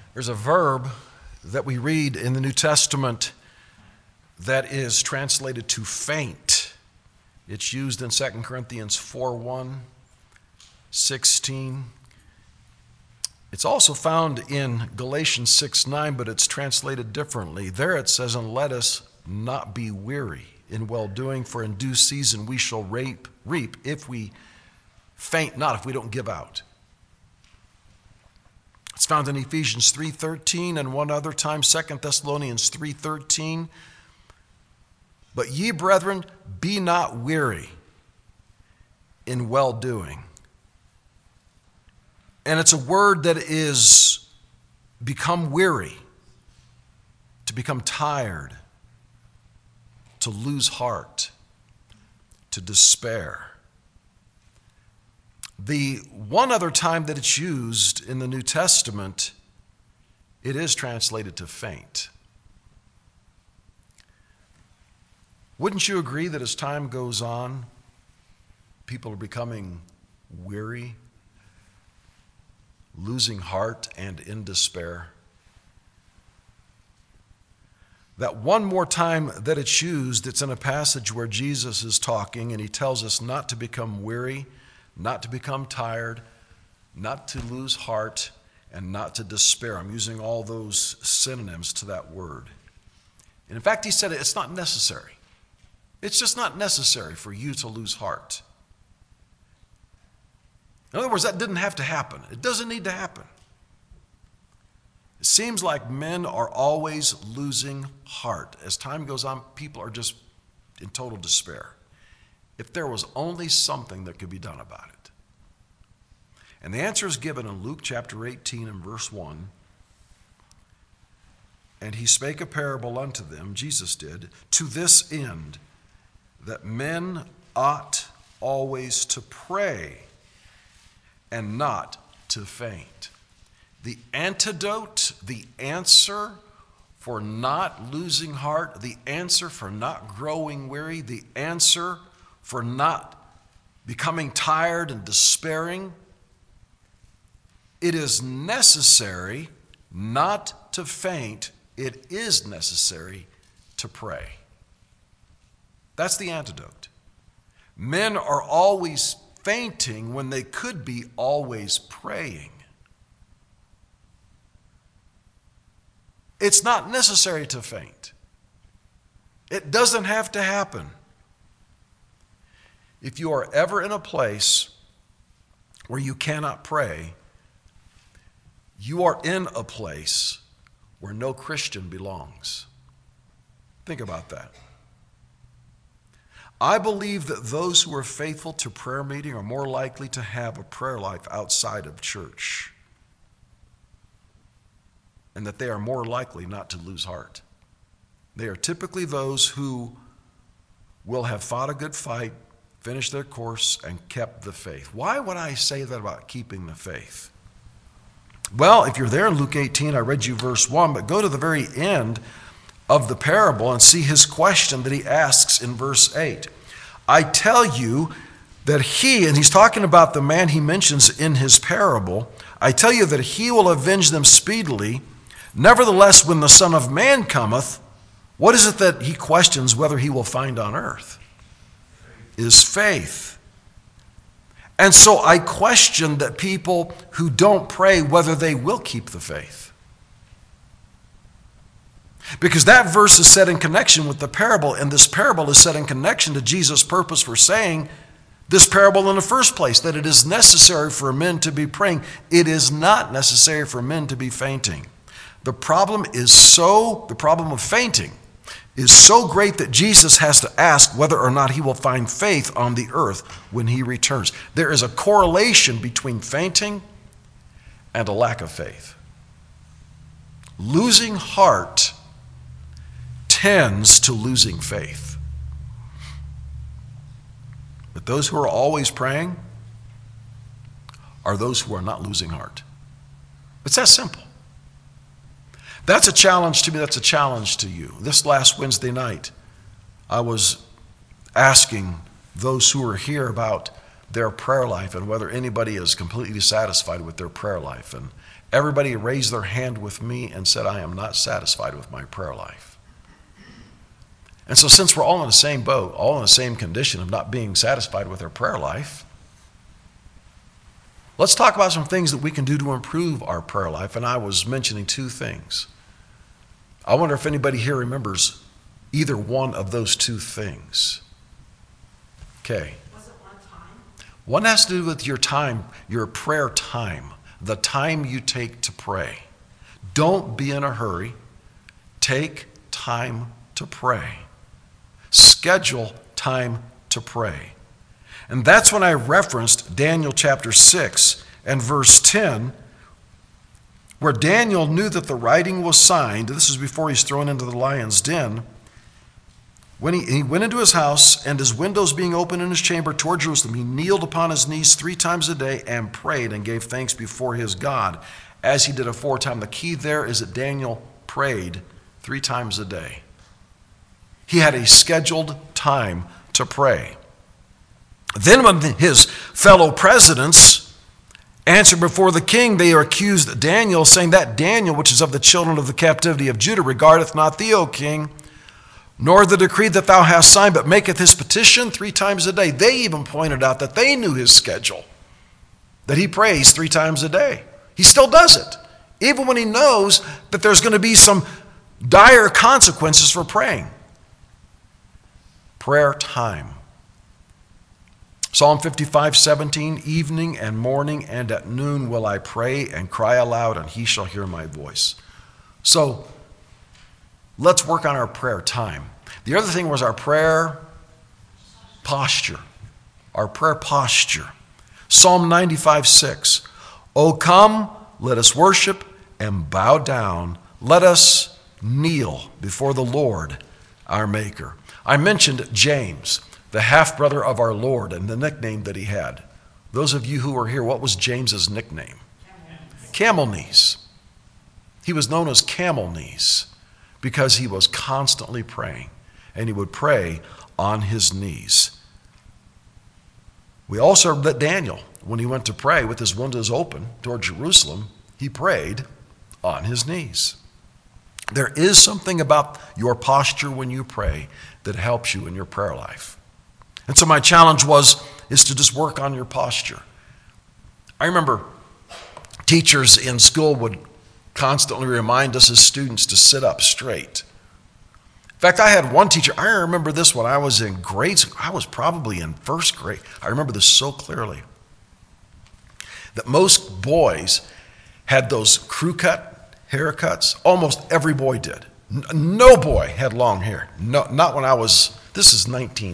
There's a verb that we read in the New Testament that is translated to faint. It's used in 2 Corinthians 4:1, 16. It's also found in Galatians 6:9, but it's translated differently. There it says, "And let us not be weary in well-doing, for in due season we shall reap if we faint not," if we don't give out. It's found in Ephesians 3:13 and one other time, 2 Thessalonians 3:13. "But ye, brethren, be not weary in well-doing." And it's a word that is become weary, to become tired, to lose heart, to despair. The one other time that it's used in the New Testament, it is translated to faint. Wouldn't you agree that as time goes on, people are becoming weary, losing heart, and in despair? That one more time that it's used, it's in a passage where Jesus is talking and he tells us not to become weary, not to become tired, not to lose heart, and not to despair. I'm using all those synonyms to that word. And in fact, he said it's not necessary. It's just not necessary for you to lose heart. In other words, that didn't have to happen. It doesn't need to happen. It seems like men are always losing heart. As time goes on, people are just in total despair. If there was only something that could be done about it. And the answer is given in Luke chapter 18 and verse 1. "And he spake a parable unto them," Jesus did, "to this end, that men ought always to pray and not to faint." The antidote, the answer for not losing heart, the answer for not growing weary, the answer for not becoming tired and despairing, it is necessary not to faint. It is necessary to pray. That's the antidote. Men are always fainting when they could be always praying. It's not necessary to faint. It doesn't have to happen. If you are ever in a place where you cannot pray, you are in a place where no Christian belongs. Think about that. I believe that those who are faithful to prayer meeting are more likely to have a prayer life outside of church, and that they are more likely not to lose heart. They are typically those who will have fought a good fight, finished their course, and kept the faith. Why would I say that about keeping the faith? Well, if you're there in Luke 18, I read you verse 1, but go to the very end of the parable and see his question that he asks in verse 8. "I tell you that he," and he's talking about the man he mentions in his parable, "I tell you that he will avenge them speedily. Nevertheless, when the Son of Man cometh," what is it that he questions whether he will find on earth? Is faith. And so I question that people who don't pray whether they will keep the faith. Because that verse is set in connection with the parable, and this parable is set in connection to Jesus' purpose for saying this parable in the first place, that it is necessary for men to be praying. It is not necessary for men to be fainting. The problem of fainting is so great that Jesus has to ask whether or not he will find faith on the earth when he returns. There is a correlation between fainting and a lack of faith. Losing heart tends to losing faith. But those who are always praying are those who are not losing heart. It's that simple. That's a challenge to me. That's a challenge to you. This last Wednesday night, I was asking those who are here about their prayer life and whether anybody is completely satisfied with their prayer life. everybody raised their hand with me and said, I am not satisfied with my prayer life. And so since we're all in the same boat, all in the same condition of not being satisfied with our prayer life, let's talk about some things that we can do to improve our prayer life. And I was mentioning two things. I wonder if anybody here remembers either one of those two things. Okay. Was it one time? One has to do with your time, your prayer time, the time you take to pray. Don't be in a hurry. Take time to pray. Schedule time to pray. And that's when I referenced Daniel chapter 6 and verse 10, where Daniel knew that the writing was signed. This is before he's thrown into the lion's den. When he went into his house, and his windows being open in his chamber toward Jerusalem, he kneeled upon his knees 3 times a day and prayed and gave thanks before his God, as he did aforetime. The key there is that Daniel prayed 3 times a day. He had a scheduled time to pray. Then when his fellow presidents answered before the king, they accused Daniel, saying, that Daniel, which is of the children of the captivity of Judah, regardeth not thee, O king, nor the decree that thou hast signed, but maketh his petition 3 times a day. They even pointed out that they knew his schedule, that he prays 3 times a day. He still does it, even when he knows that there's going to be some dire consequences for praying. Prayer time. Psalm 55:17, evening and morning and at noon will I pray and cry aloud, and he shall hear my voice. So, let's work on our prayer time. The other thing was our prayer posture. Our prayer posture. Psalm 95:6. O come, let us worship and bow down. Let us kneel before the Lord, our Maker. I mentioned James, the half-brother of our Lord, and the nickname that he had. Those of you who were here, what was James's nickname? Camel Knees. He was known as Camel Knees because he was constantly praying, and he would pray on his knees. We also read that Daniel, when he went to pray with his windows open toward Jerusalem, he prayed on his knees. There is something about your posture when you pray that helps you in your prayer life. And so my challenge is to just work on your posture. I remember teachers in school would constantly remind us as students to sit up straight. In fact, I had one teacher, I remember this when I was in grade school. I was probably in first grade. I remember this so clearly. That most boys had those crew cut haircuts. Almost every boy did. No boy had long hair. No, not when I was, this is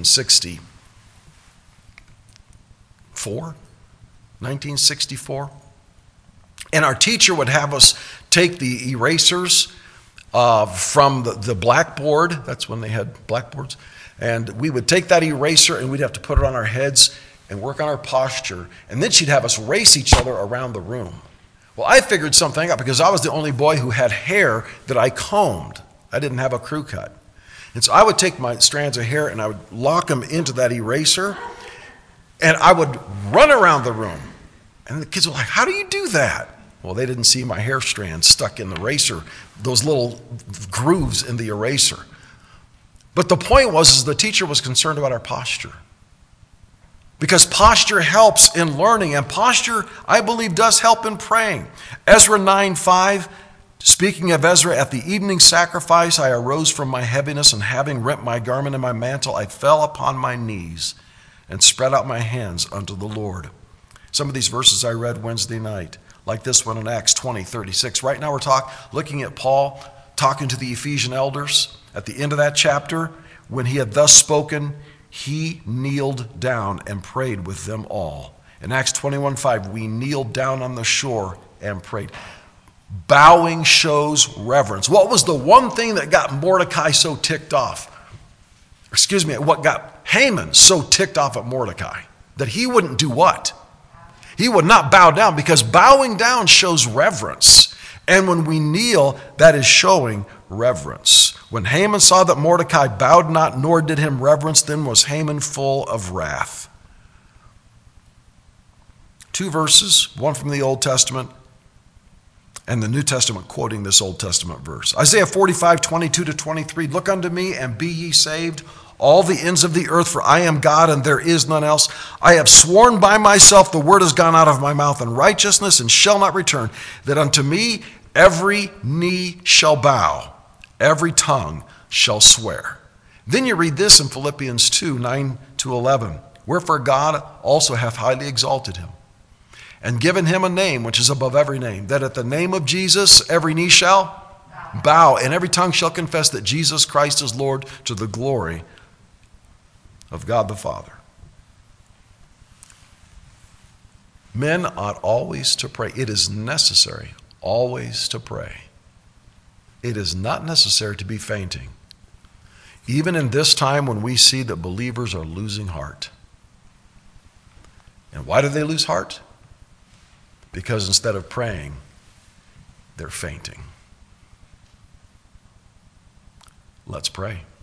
1964. And our teacher would have us take the erasers from the blackboard. That's when they had blackboards. And we would take that eraser and we'd have to put it on our heads and work on our posture. And then she'd have us race each other around the room. Well, I figured something out because I was the only boy who had hair that I combed. I didn't have a crew cut. And so I would take my strands of hair and I would lock them into that eraser and I would run around the room. And the kids were like, how do you do that? Well, they didn't see my hair strands stuck in the eraser, those little grooves in the eraser. But the point was the teacher was concerned about our posture. Because posture helps in learning, and posture, I believe, does help in praying. Ezra 9:5, speaking of Ezra, at the evening sacrifice I arose from my heaviness, and having rent my garment and my mantle, I fell upon my knees and spread out my hands unto the Lord. Some of these verses I read Wednesday night, like this one in Acts 20:36. Right now we're looking at Paul talking to the Ephesian elders. At the end of that chapter, when he had thus spoken, he kneeled down and prayed with them all. In Acts 21:5, we kneeled down on the shore and prayed. Bowing shows reverence. What was the one thing that got Mordecai so ticked off? What got Haman so ticked off at Mordecai? That he wouldn't do what? He would not bow down, because bowing down shows reverence. And when we kneel, that is showing reverence. When Haman saw that Mordecai bowed not, nor did him reverence, then was Haman full of wrath. 2 verses, one from the Old Testament, And the New Testament quoting this Old Testament verse. Isaiah 45:22-23, look unto me and be ye saved, all the ends of the earth, for I am God and there is none else. I have sworn by myself, the word has gone out of my mouth in righteousness and shall not return, that unto me every knee shall bow, every tongue shall swear. Then you read this in Philippians 2:9-11, wherefore God also hath highly exalted him, and given him a name which is above every name, that at the name of Jesus every knee shall bow, and every tongue shall confess that Jesus Christ is Lord, to the glory of God the Father. Men ought always to pray. It is necessary always to pray. It is not necessary to be fainting, even in this time when we see that believers are losing heart. And why do they lose heart? Because instead of praying, they're fainting. Let's pray.